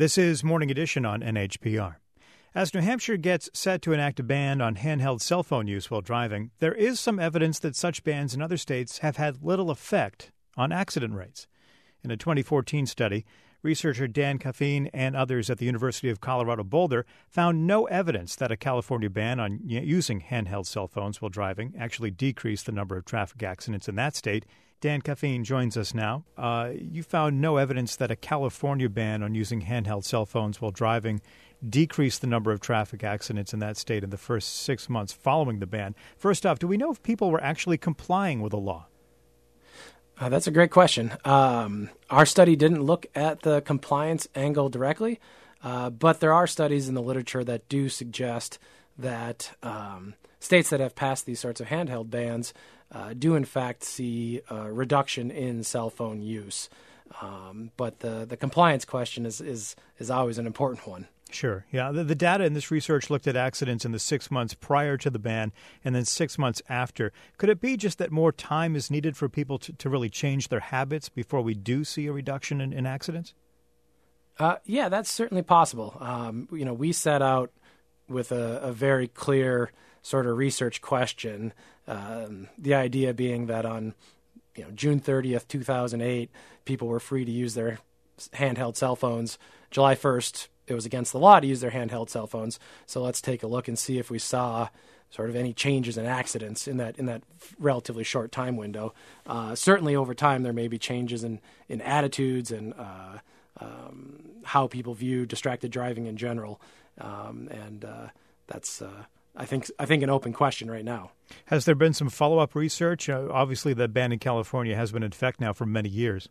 This is Morning Edition on NHPR. As New Hampshire gets set to enact a ban on handheld cell phone use while driving, there is some evidence that such bans in other states have had little effect on accident rates. In a 2014 study, researcher Dan Caffeine and others at the University of Colorado Boulder found no evidence that a California ban on using handheld cell phones while driving actually decreased the number of traffic accidents in that state. Dan Caffeine joins us now. You found no evidence that a California ban on using handheld cell phones while driving decreased the number of traffic accidents in that state in the first 6 months following the ban. First off, do we know if people were actually complying with the law? That's a great question. Our study didn't look at the compliance angle directly, but there are studies in the literature that do suggest that states that have passed these sorts of handheld bans do in fact see a reduction in cell phone use. But the compliance question is always an important one. Sure. Yeah. The data in this research looked at accidents in the 6 months prior to the ban and then 6 months after. Could it be just that more time is needed for people to really change their habits before we do see a reduction in accidents? Yeah, that's certainly possible. We set out with a very clear sort of research question. The idea being that on June 30th, 2008, people were free to use their handheld cell phones. July 1st, it was against the law to use their handheld cell phones. So let's take a look and see if we saw sort of any changes in accidents in that relatively short time window. Certainly over time, there may be changes in attitudes and how people view distracted driving in general. That's I think an open question right now. Has there been some follow-up research? Obviously, the ban in California has been in effect now for many years.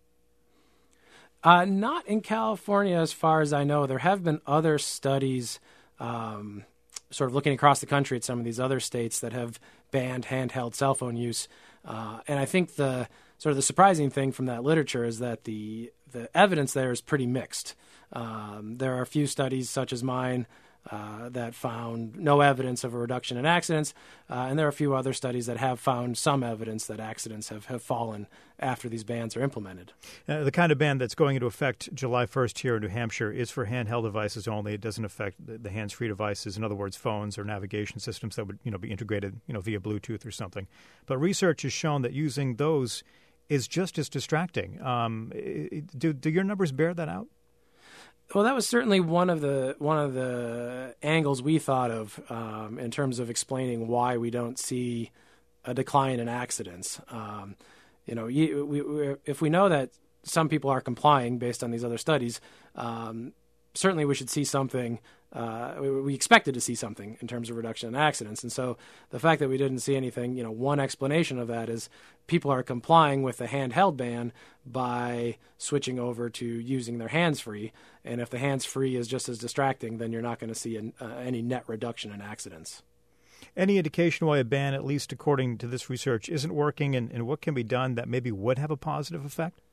Not in California, as far as I know. There have been other studies sort of looking across the country at some of these other states that have banned handheld cell phone use. And I think the surprising thing from that literature is that the evidence there is pretty mixed. There are a few studies, such as mine, that found no evidence of a reduction in accidents, and there are a few other studies that have found some evidence that accidents have fallen after these bans are implemented. The kind of ban that's going into effect July 1st here in New Hampshire is for handheld devices only. It doesn't affect the hands-free devices, in other words, phones or navigation systems that would be integrated via Bluetooth or something. But research has shown that using those is just as distracting. Do your numbers bear that out? Well, that was certainly one of the angles we thought of in terms of explaining why we don't see a decline in accidents. If we know that some people are complying based on these other studies, certainly we should see something. We expected to see something in terms of reduction in accidents. And so the fact that we didn't see anything, one explanation of that is people are complying with the handheld ban by switching over to using their hands-free. And if the hands-free is just as distracting, then you're not going to see any net reduction in accidents. Any indication why a ban, at least according to this research, isn't working, and what can be done that maybe would have a positive effect?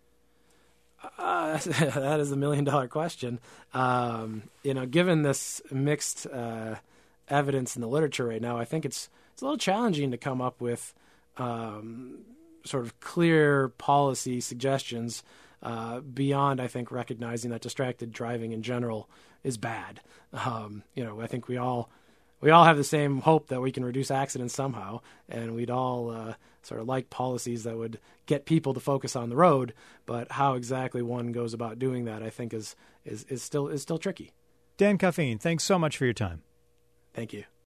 That is $1 million question. Given this mixed evidence in the literature right now, I think it's a little challenging to come up with sort of clear policy suggestions beyond, I think, recognizing that distracted driving in general is bad. I think we all have the same hope that we can reduce accidents somehow, and we'd all sort of like policies that would get people to focus on the road. But how exactly one goes about doing that, I think, is still tricky. Dan Caffeine, thanks so much for your time. Thank you.